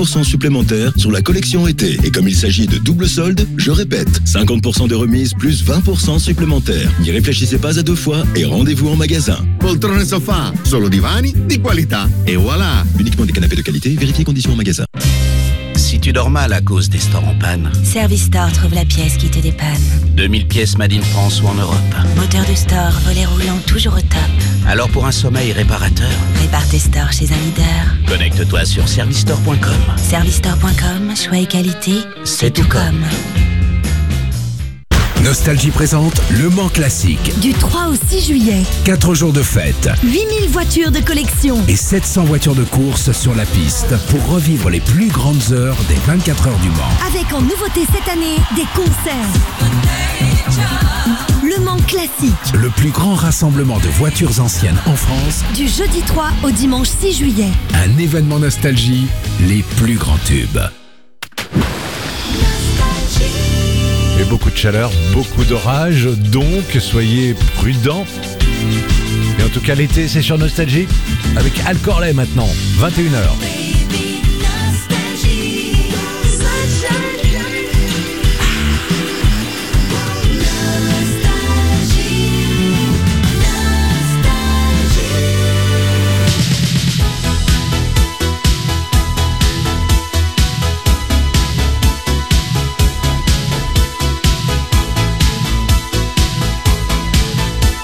50% supplémentaires sur la collection été. Et comme il s'agit de double solde, je répète, 50% de remise plus 20% supplémentaires. N'y réfléchissez pas à deux fois et rendez-vous en magasin. Poltrone sofà, solo divani di qualità. Et voilà. Uniquement des canapés de qualité, vérifiez conditions en magasin. Si tu dors mal à cause des stores en panne, Service Store trouve la pièce qui te dépanne. 2000 pièces made in France ou en Europe. Moteur de store, volet roulant, toujours au top. Alors pour un sommeil réparateur, Répare tes stores chez un leader. connecte-toi sur servicestore.com. Servicestore.com, choix et qualité, c'est tout comme. Nostalgie présente Le Mans Classique. Du 3 au 6 juillet, 4 jours de fête 8000 voitures de collection. et 700 voitures de course sur la piste pour revivre les plus grandes heures des 24 heures du Mans. Avec en nouveauté cette année, des concerts. Le Mans Classique, Le plus grand rassemblement de voitures anciennes en France, du jeudi 3 au dimanche 6 juillet. un événement nostalgie, les plus grands tubes. Et beaucoup de chaleur, beaucoup d'orage, donc soyez prudents. Et en tout cas, l'été, c'est sur Nostalgie, avec Al Corley maintenant, 21h.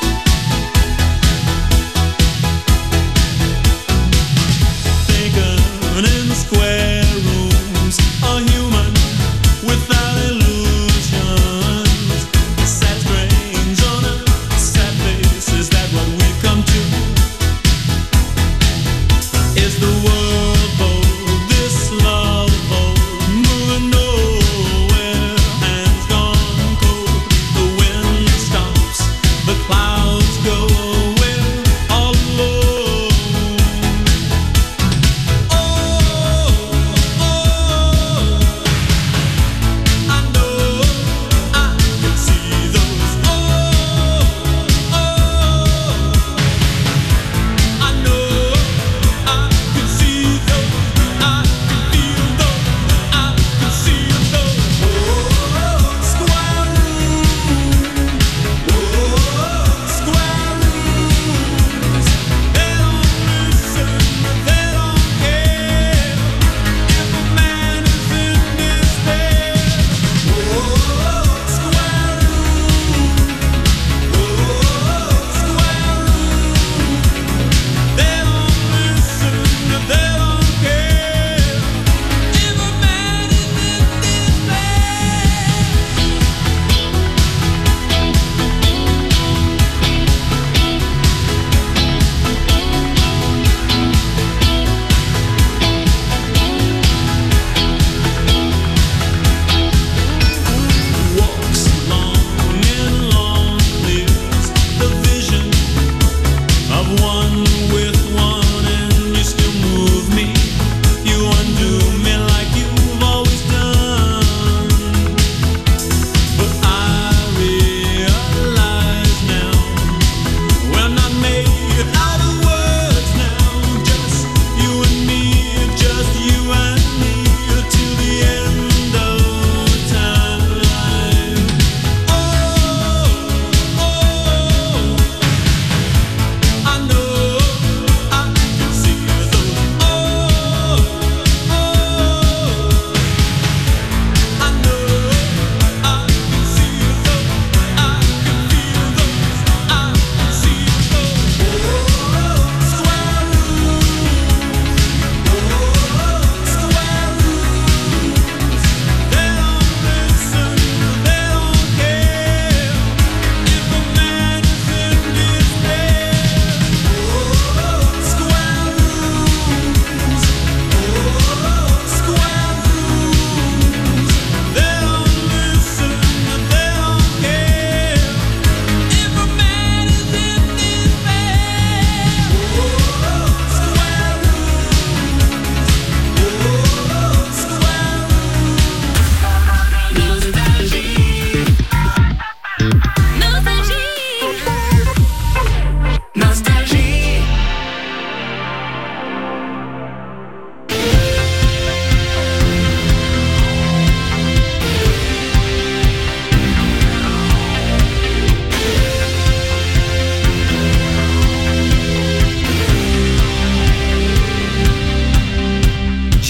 Think of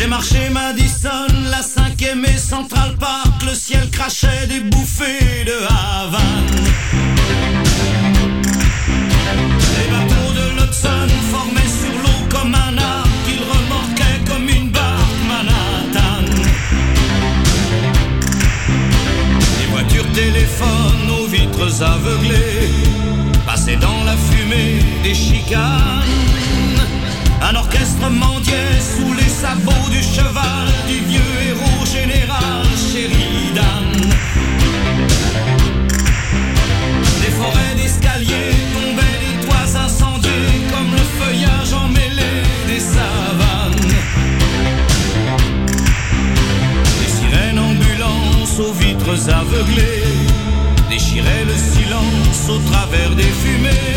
J'ai marché Madison, la 5e et Central Park, le ciel crachait des bouffées de Havane. Les bateaux de l'Hudson formaient sur l'eau comme un arc, qu'ils remorquaient comme une barque Manhattan. Les voitures téléphones aux vitres aveuglées passaient dans la fumée des chicanes. Un orchestre mendiait sous les sabots du cheval du vieux héros général Sheridan. Des forêts d'escaliers tombaient des toits incendiés comme le feuillage emmêlé des savanes. Des sirènes ambulances aux vitres aveuglées déchiraient le silence au travers des fumées.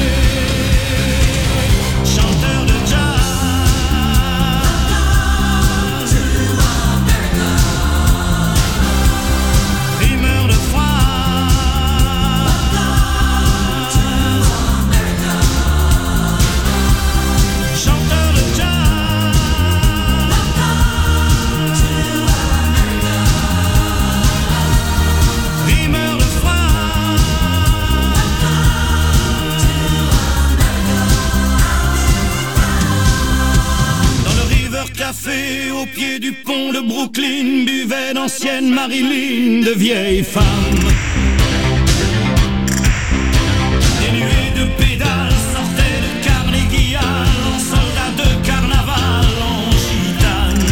Chanteurs de jazz, café au pied du pont de Brooklyn buvaient d'anciennes Marilyn, de vieilles femmes. Des nuées de pédales sortaient de Carnegie Hall en soldats de carnaval en gitane.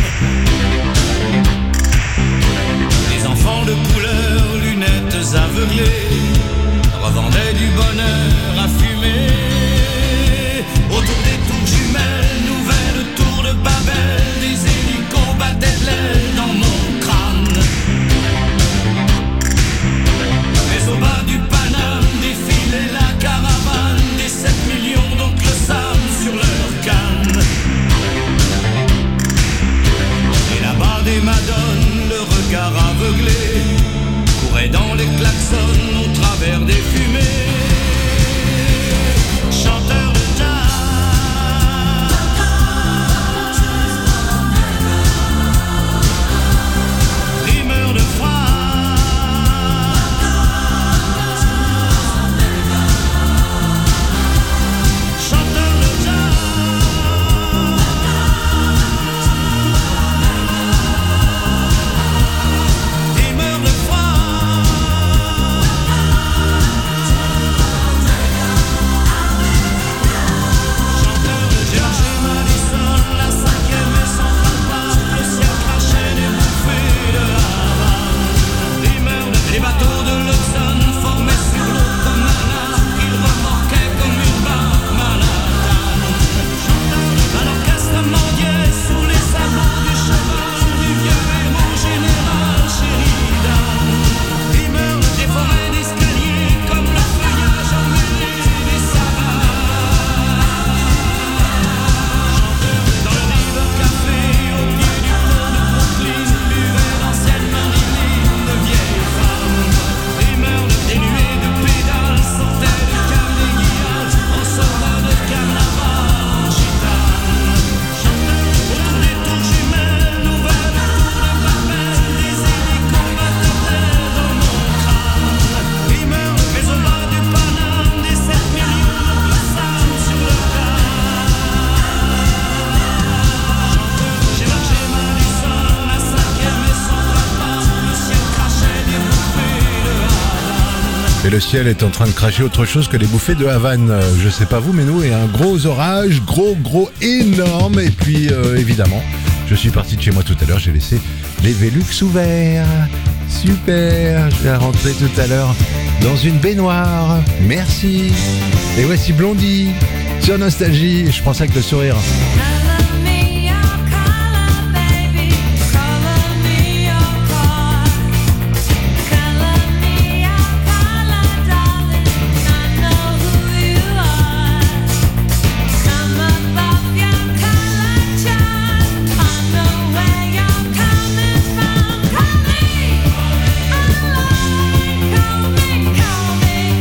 Des enfants de couleur, lunettes aveuglées, revendaient du bonheur à fumer. Autour des tours jumelles, nouvelle tour de Babel, des hélicos battaient de l'aile dans mon crâne. Mais au bas du Paname défilait la caravane des 7 millions d'oncles Sam sur leur canne. Et là-bas des madones, le regard aveuglé, couraient dans les klaxons au travers des fumées. Chanteurs de Et le ciel est en train de cracher autre chose que les bouffées de Havane. Je sais pas vous, mais nous, il y a un gros orage, gros, énorme. Et puis, évidemment, je suis parti de chez moi tout à l'heure, j'ai laissé les Velux ouverts. Super, je vais rentrer tout à l'heure dans une baignoire. Merci. Et voici Blondie sur Nostalgie. Je pense avec le sourire.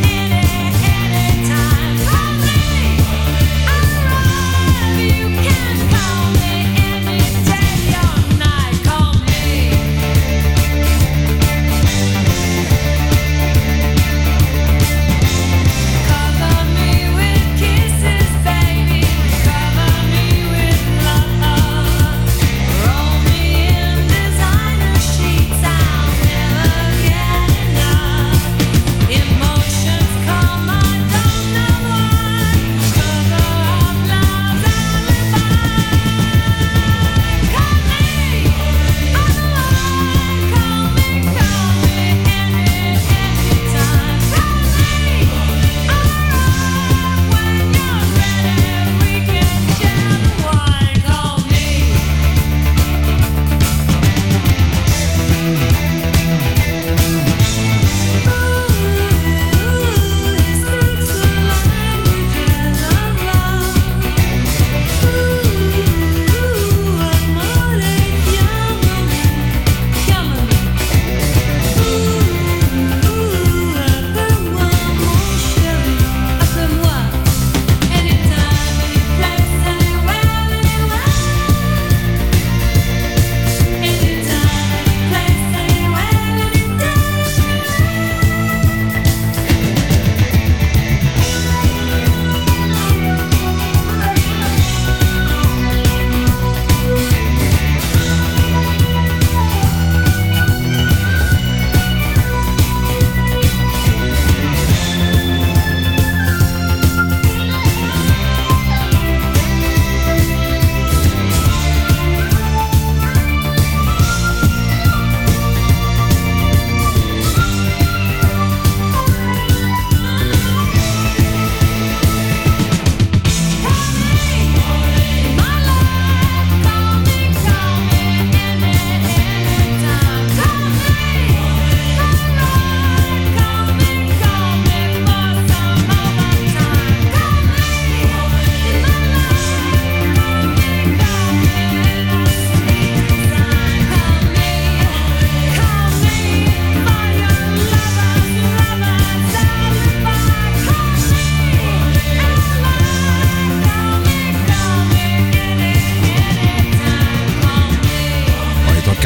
You can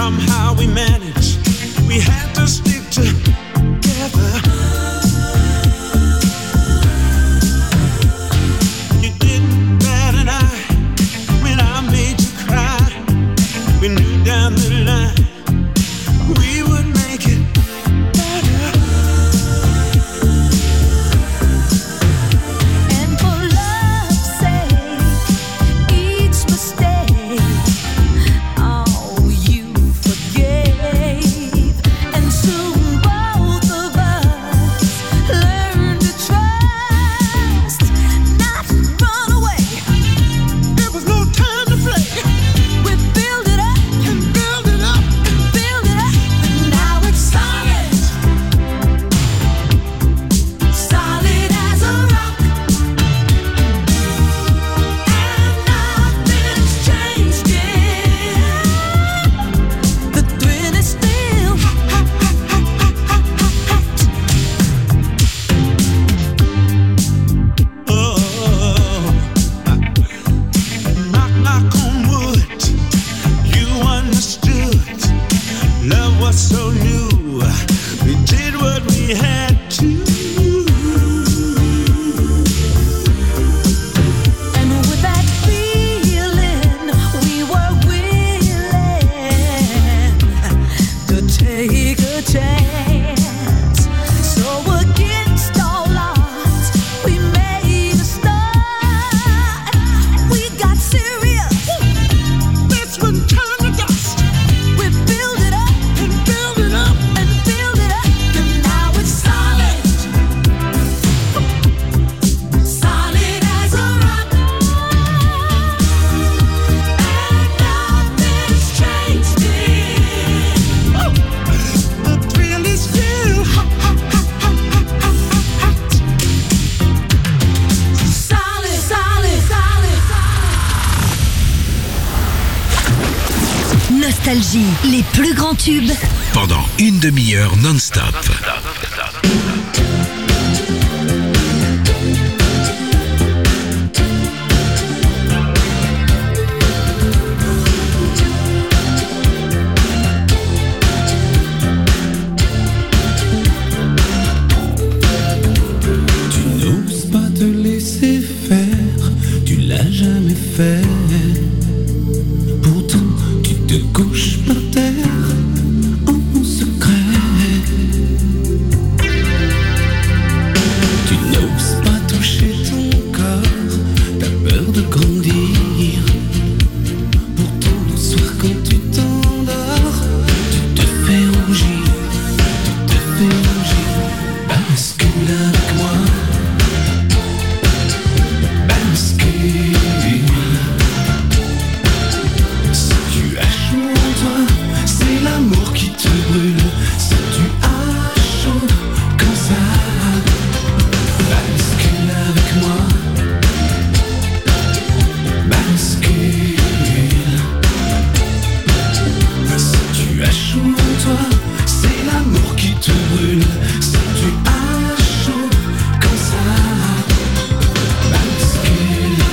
somehow we managed. We had to stick together. You didn't bat an eye when I made you cry. We knew down the line we would make it better. And for love's sake, each mistake, oh, you forgave. And soon both of us learned to trust, not run away. There was no time to play. We build it up and build it up and build it up, and now it's solid, solid as a rock. And nothing's changed yet. The thrill is still hot. Oh, knock, knock on wood. You understood. Love was so new. We did what we had to. And with that feeling, we were willing to take a chance. So against all odds, we made a start. We got serious. This one turned to dust. We build it up and build it up and build it up, and now it's solid, solid as a rock. And nothing's changed it. The thrill is still hot. Solid, solid, solid. Nostalgie, les plus grands tubes. Pendant une demi-heure non-stop. Tu n'oses pas te laisser faire, tu l'as jamais fait. Pourtant, tu te couches par terre en secret. Tu n'oses pas toucher ton corps, t'as peur de grandir. Pourtant, le soir quand tu t'endors, tu te fais rougir, tu te fais rougir. Bascule avec moi, bascule. Si tu as chaud en toi, c'est l'amour qui te brûle. Si tu as chaud comme ça, bascule avec moi, bascule. Si tu as chaud en toi, c'est l'amour qui te brûle. Si tu as chaud comme ça, bascule.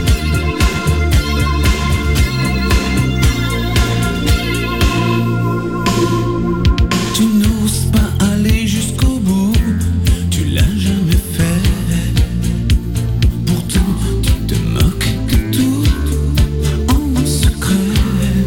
Tu n'oses pas aller jusqu'au bout, tu l'as jamais fait. Pourtant, tu te moques de tout en secret.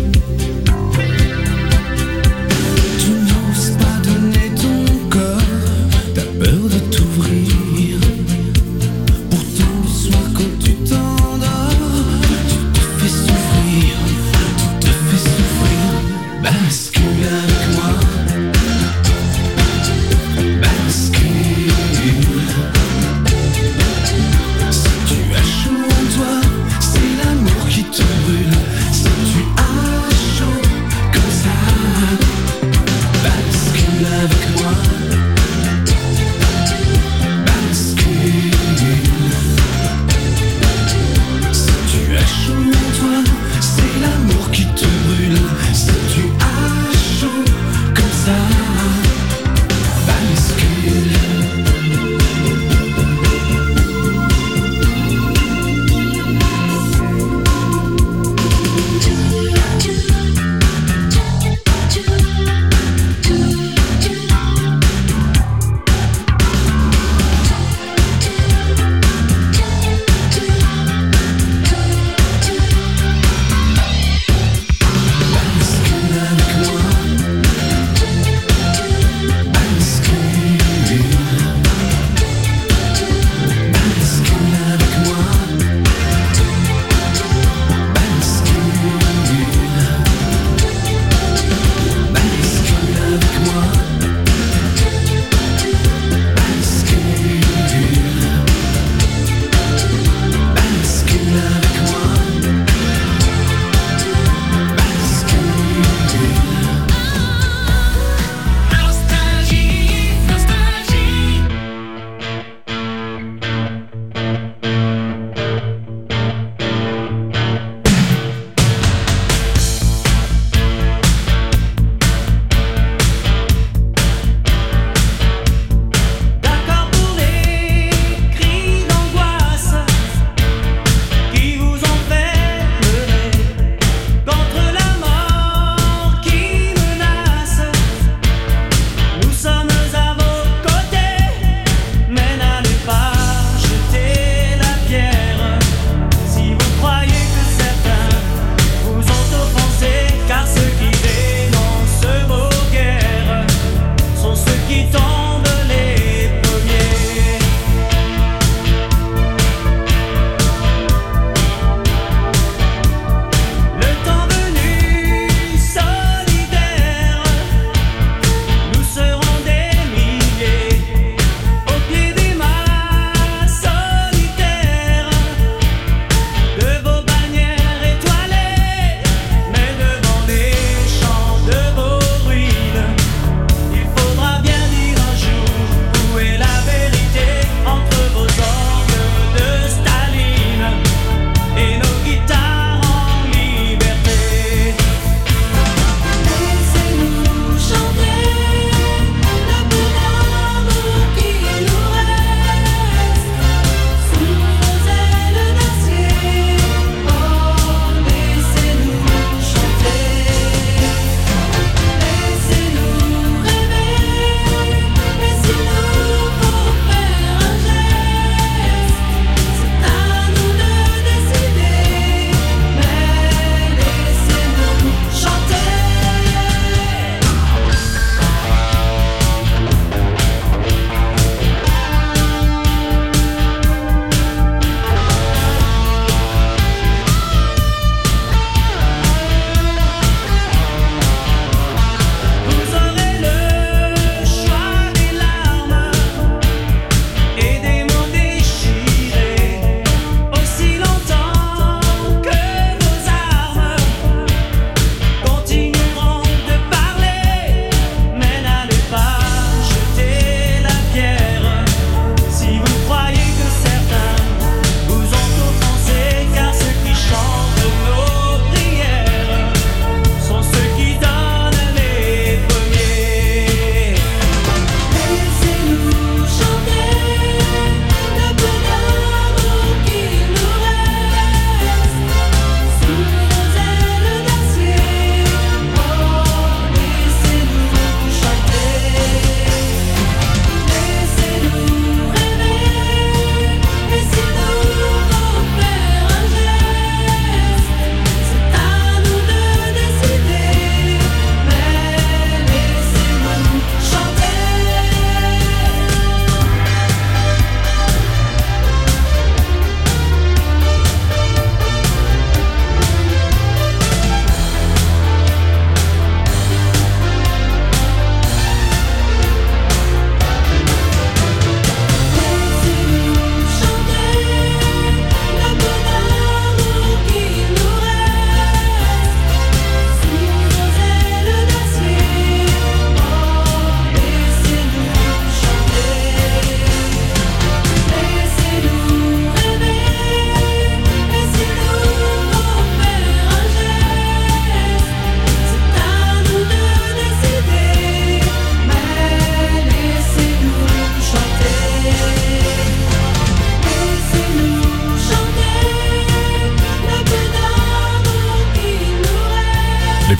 Tu n'oses pas donner ton corps, t'as peur de t'ouvrir. Pourtant, le soir quand tu t'endors, tu te fais souffrir, tu te fais souffrir. Bascule avec moi, bascule. Si tu as chaud en toi, c'est l'amour qui te brûle. Si tu as chaud comme ça, bascule avec moi, bascule. Si tu as chaud en toi, c'est l'amour qui te brûle. Si tu as chaud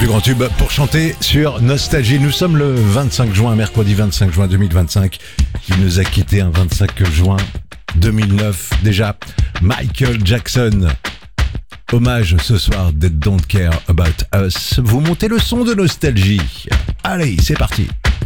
grands tubes pour chanter sur Nostalgie. Nous sommes le 25 juin, mercredi 25 juin 2025. Il nous a quittés un 25 juin 2009. Déjà, Michael Jackson. Hommage ce soir des Don't Care About Us. Vous montez le son de Nostalgie. Allez, c'est parti.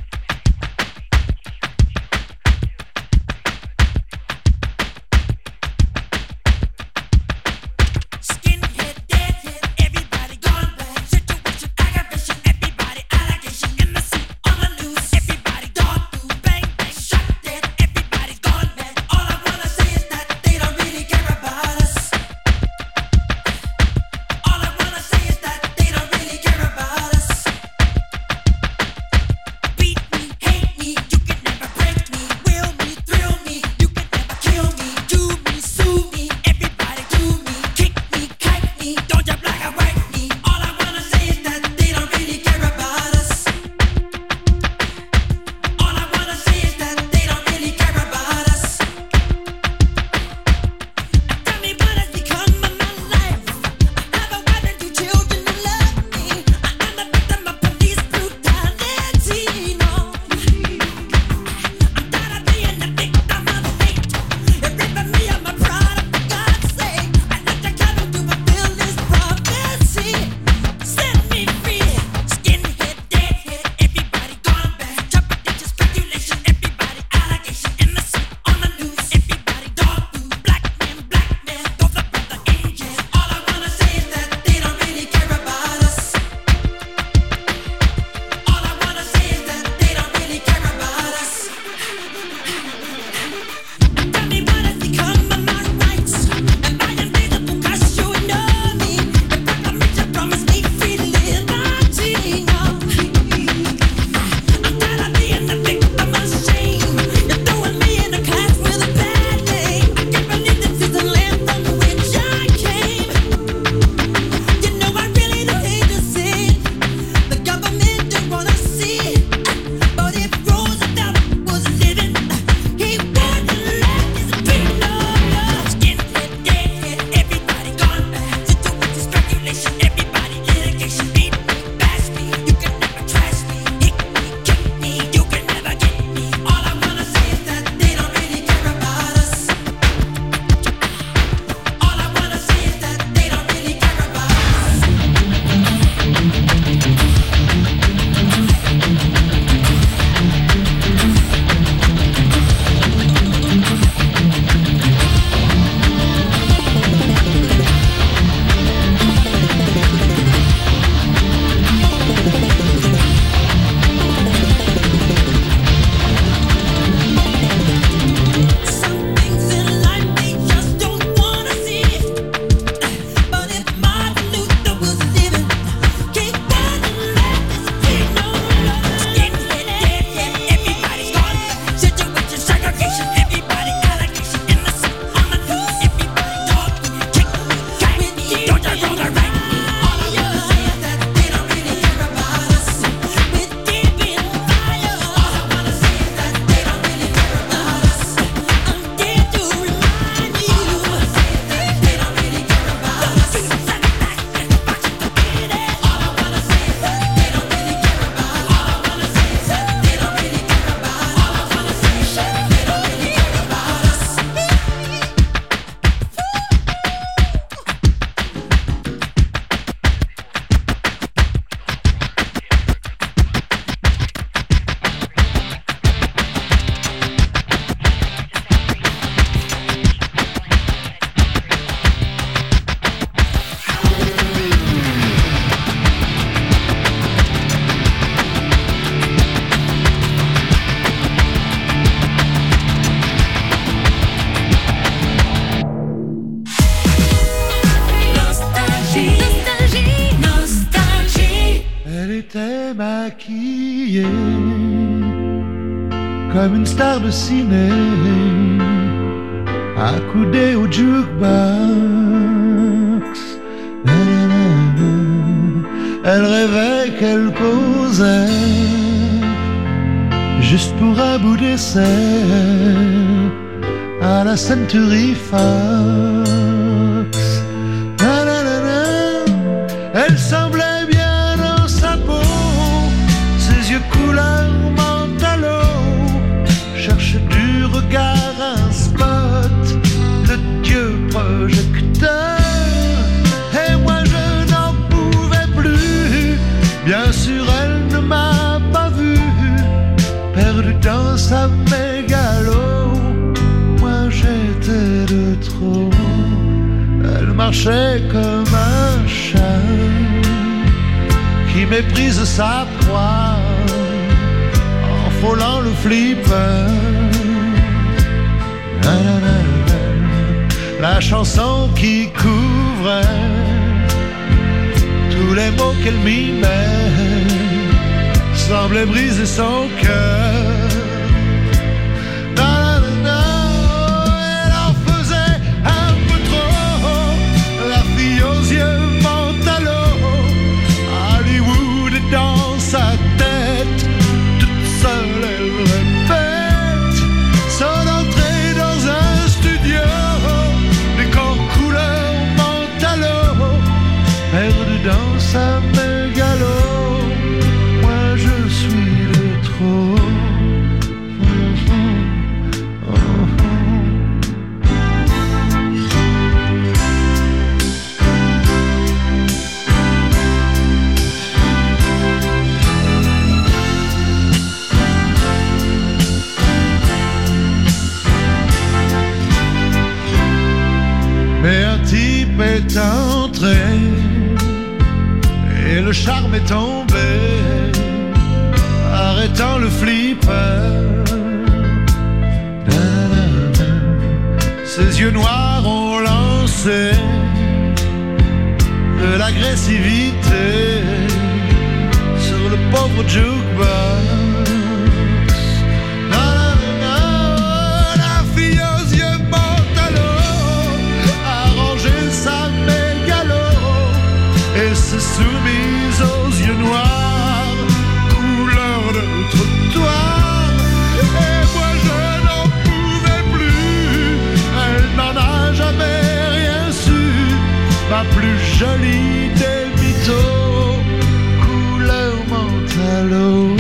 maquillée comme une star de ciné, accoudée au jukebox. Elle rêvait qu'elle causait juste pour un bout d'essai à la Century Fox. Elle semblait bien dans sa méprise sa proie en frôlant le flipper. La chanson qui couvrait tous les mots qu'elle mimait semblait briser son cœur. Elle en faisait un peu trop, la fille aux yeux mentalo. Hollywood est dans sa tête, toute seule elle répète son entrée dans un studio, décor couleur mentalo, perdu dans sa mégalo. Moi je suis le trop. Mais un type est entré et le charme est tombé, arrêtant le flipper. Ses yeux noirs ont lancé de l'agressivité sur le pauvre jukebox. La fille aux yeux mentalo a rangé sa mégalo et s'est soumise aux yeux noirs, couleur de trottoir. Et moi je n'en pouvais plus, elle n'en a jamais rien su, ma plus jolie des mythos, couleur mentalo.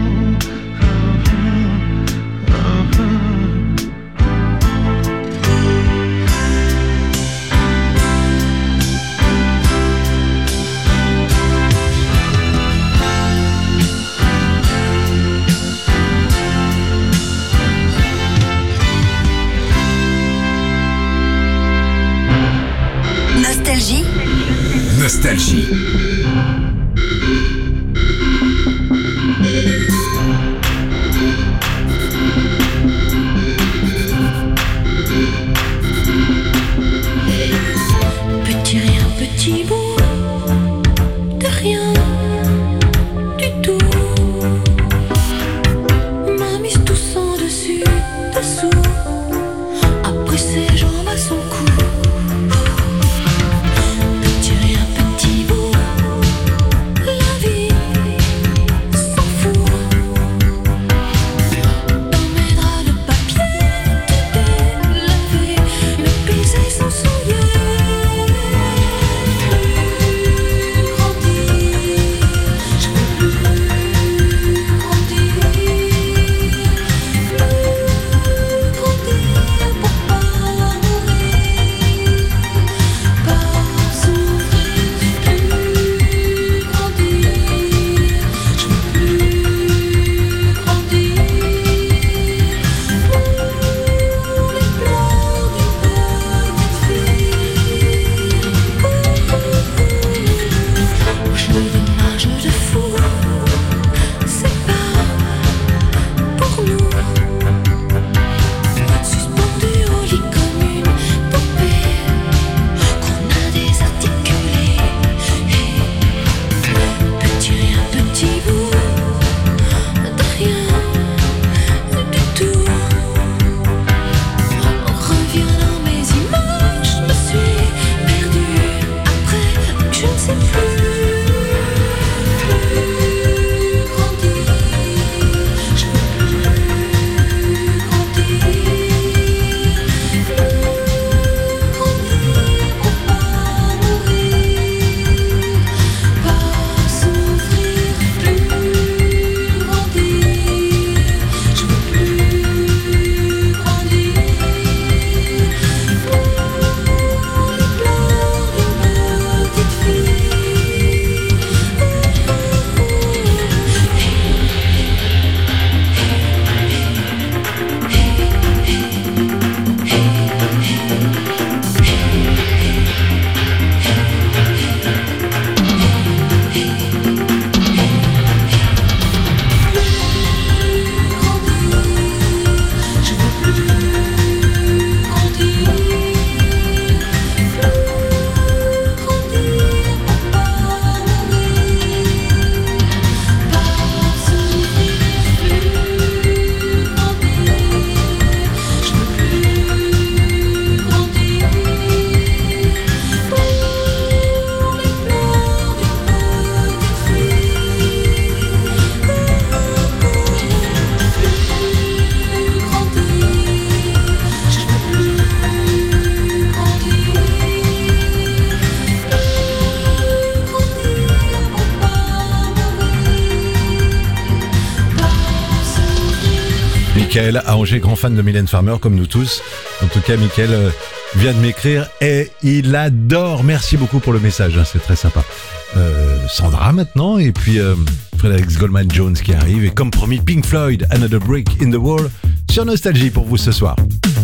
Nostalgie. Nostalgie. Petit rien, petit bout de rien du tout m'a mise tout sans dessus, dessous, après ses jambes à son cou. Petit rien, petit bout Michael à Angers, grand fan de Mylène Farmer comme nous tous. En tout cas, Michael vient de m'écrire et il adore. Merci beaucoup pour le message, hein, c'est très sympa. Sandra maintenant et puis Frédéric Goldman Jones qui arrive et comme promis Pink Floyd, Another Brick in the Wall sur Nostalgie pour vous ce soir.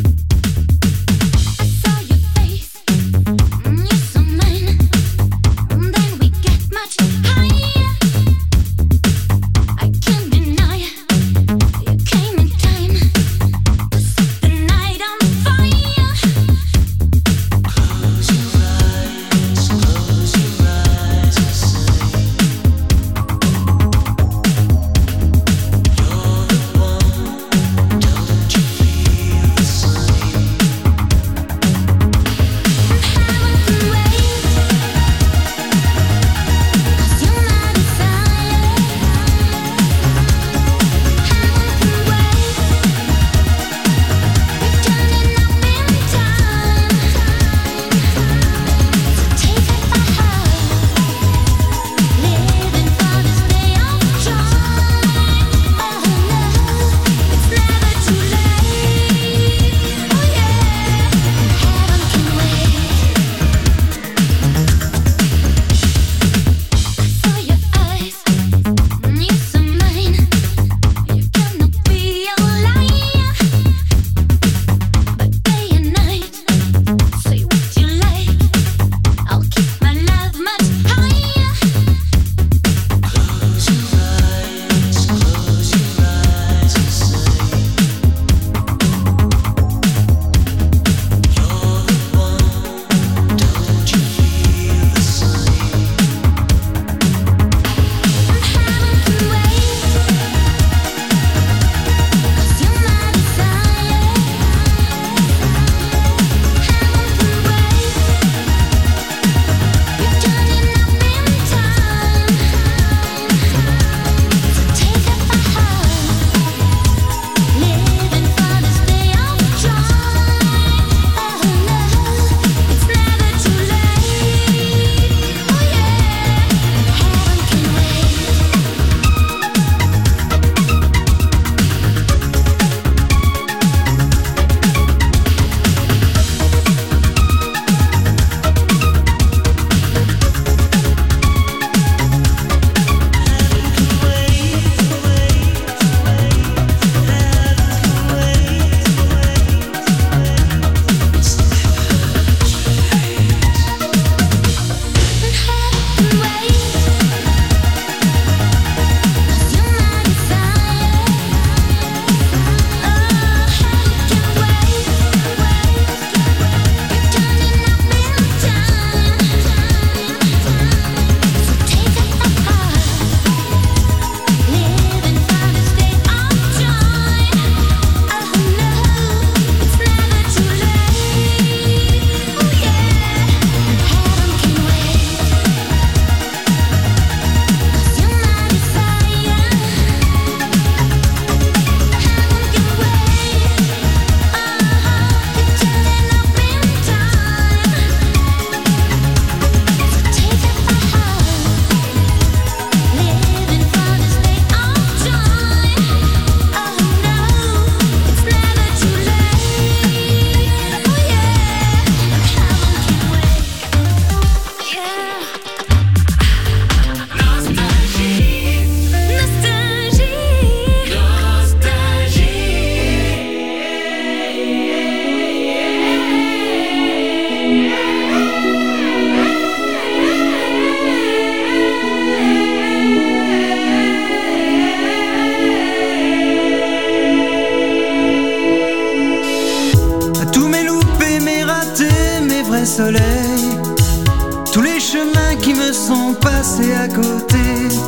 soleil, tous les chemins qui me sont passés à côté,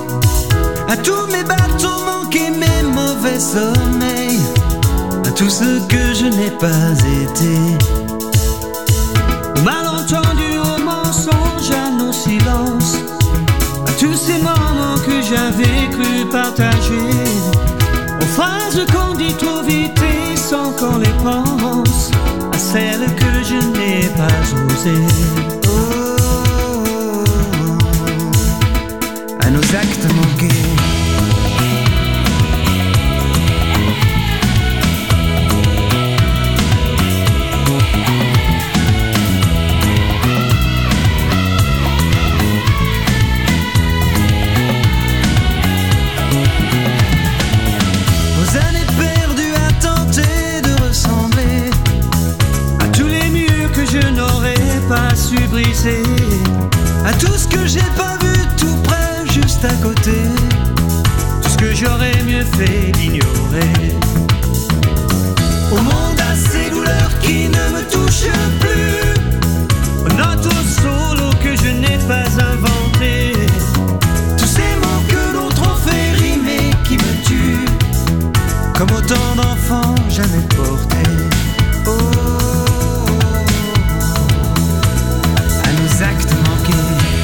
à tous mes bateaux manqués, mes mauvais sommeils, à tout ce que je n'ai pas été, aux malentendus, aux mensonges, à nos silences, à tous ces moments que j'avais cru partager, aux phrases qu'on dit trop vite et sans qu'on les pense, à celles que je n'ai pas osées. À nos actes manqués. que j'aurais mieux fait d'ignorer. Au monde à ces douleurs qui ne me touchent plus, aux notes au solo que je n'ai pas inventé, tous ces mots que l'autre ont fait rimer qui me tuent, comme autant d'enfants jamais portés. Oh, à nos actes manqués.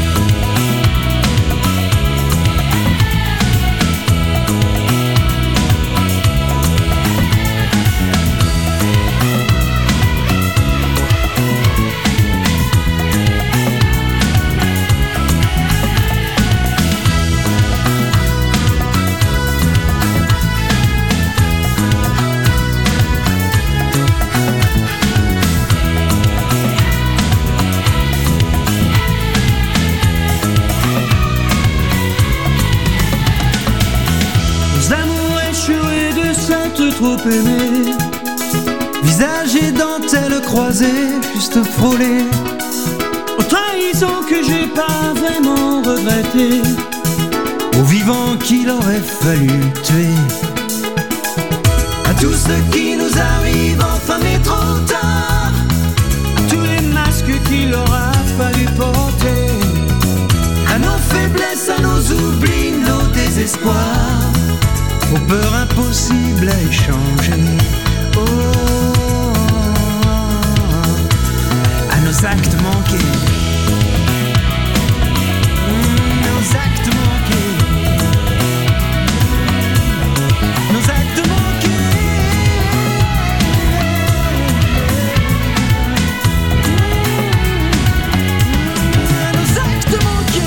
Trop aimé, visage et dentelle croisée, juste frôlée, aux trahisons que j'ai pas vraiment regrettées, aux vivants qu'il aurait fallu tuer, à tout ce qui nous arrive enfin mais trop tard, à tous les masques qu'il aura fallu porter, à nos faiblesses, à nos oublis, nos désespoirs, aux peurs impossibles à échanger. Oh, à nos actes manqués. Nos actes manqués. Nos actes manqués. Nos actes manqués.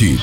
tubes.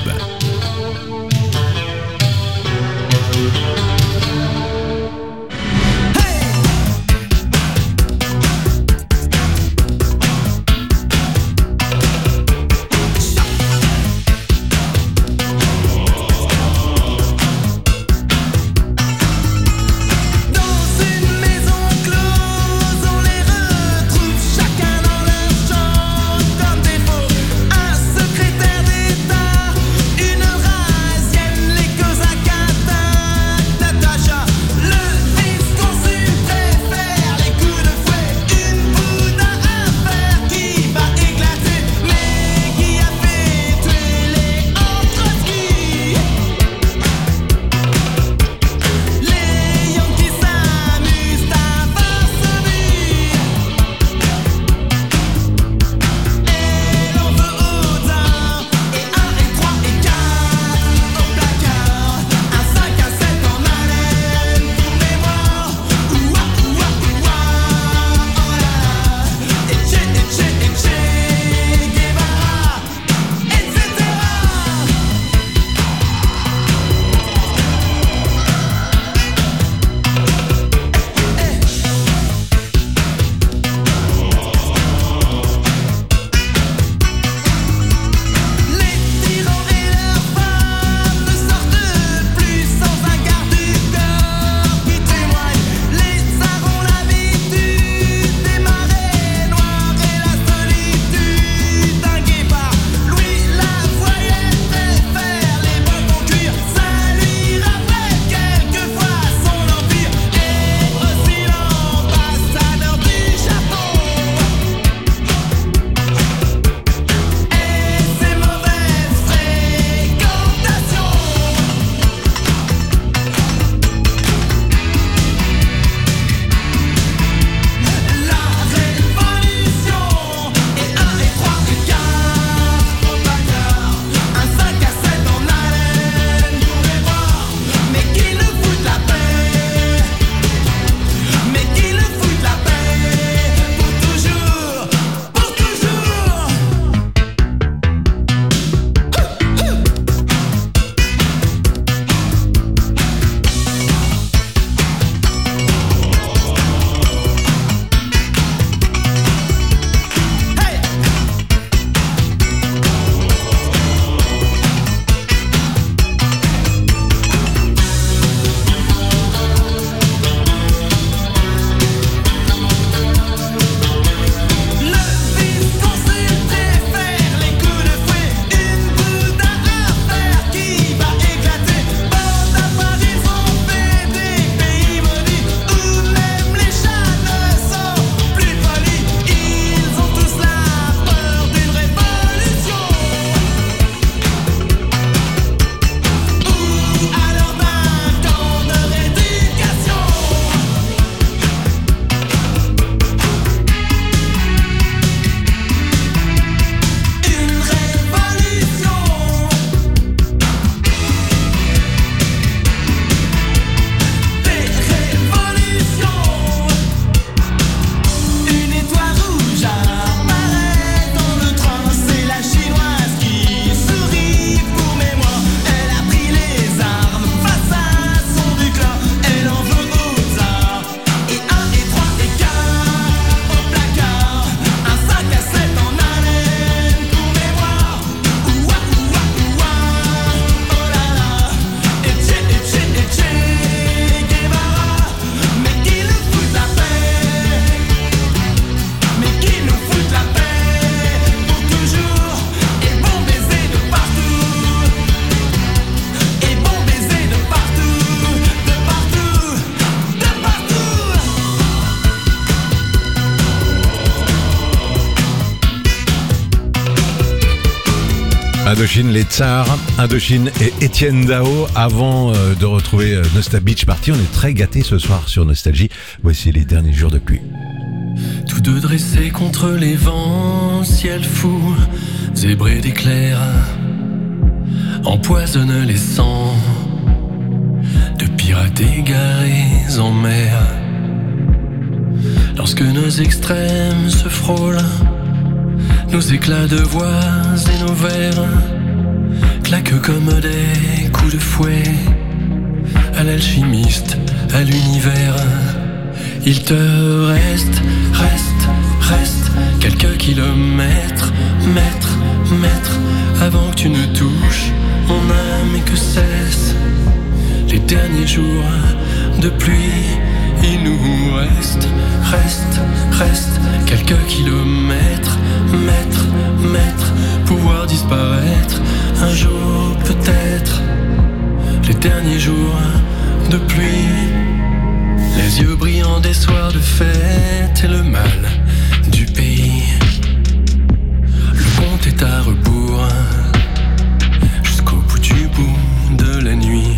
Indochine, les Tsars, Indochine et Étienne Dao. Avant de retrouver Nostal Beach Party, on est très gâtés ce soir sur Nostalgie. Voici les derniers jours de pluie. Tous deux dressés contre les vents, ciel fou, zébré d'éclairs, empoisonne les sangs de pirates égarés en mer. Lorsque nos extrêmes se frôlent, nos éclats de voix et nos vers claquent comme des coups de fouet à l'alchimiste, à l'univers. Il te reste quelques kilomètres, mètres, avant que tu ne touches mon âme et que cessent les derniers jours de pluie. Il nous reste quelques kilomètres, mètres, pouvoir disparaître un jour peut-être. Les derniers jours de pluie, les yeux brillants des soirs de fête et le mal du pays. Le compte est à rebours jusqu'au bout du bout de la nuit.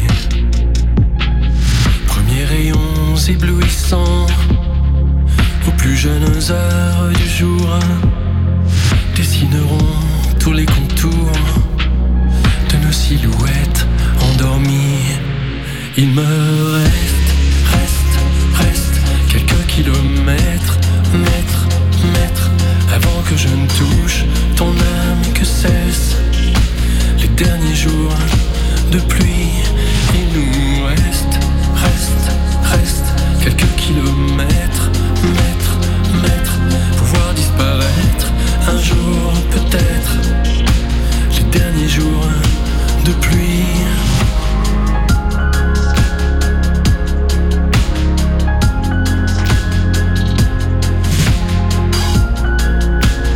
Premiers rayons éblouissants aux plus jeunes heures du jour dessineront tous les contours de nos silhouettes endormies. Il me